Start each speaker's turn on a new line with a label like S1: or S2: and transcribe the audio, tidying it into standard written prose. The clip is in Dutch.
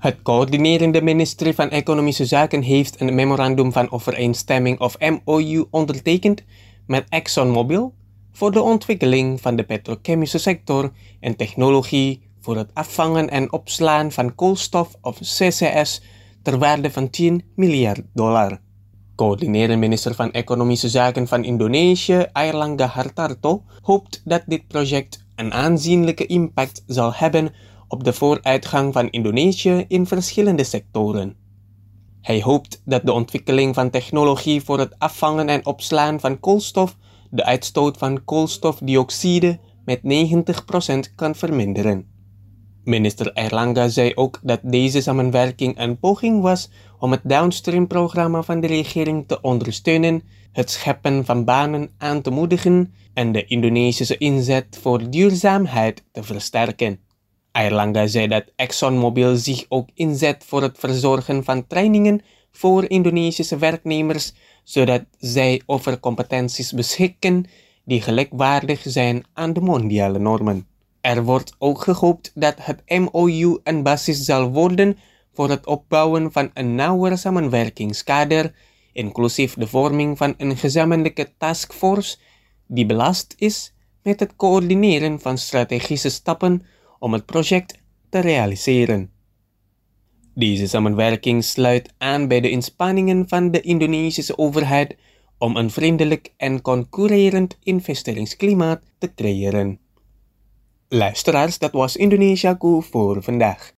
S1: Het coördinerende ministerie van Economische Zaken heeft een memorandum van overeenstemming of MOU ondertekend met ExxonMobil voor de ontwikkeling van de petrochemische sector en technologie voor het afvangen en opslaan van koolstof of CCS ter waarde van $10 miljard. Coördinerend minister van Economische Zaken van Indonesië, Airlangga Hartarto, hoopt dat dit project een aanzienlijke impact zal hebben op de vooruitgang van Indonesië in verschillende sectoren. Hij hoopt dat de ontwikkeling van technologie voor het afvangen en opslaan van koolstof de uitstoot van koolstofdioxide met 90% kan verminderen. Minister Airlangga zei ook dat deze samenwerking een poging was om het downstream-programma van de regering te ondersteunen, het scheppen van banen aan te moedigen en de Indonesische inzet voor duurzaamheid te versterken. Airlangga zei dat ExxonMobil zich ook inzet voor het verzorgen van trainingen voor Indonesische werknemers, zodat zij over competenties beschikken die gelijkwaardig zijn aan de mondiale normen. Er wordt ook gehoopt dat het MOU een basis zal worden voor het opbouwen van een nauwer samenwerkingskader, inclusief de vorming van een gezamenlijke taskforce die belast is met het coördineren van strategische stappen om het project te realiseren. Deze samenwerking sluit aan bij de inspanningen van de Indonesische overheid om een vriendelijk en concurrerend investeringsklimaat te creëren. Luisteraars, dat was Indonesiaku voor vandaag.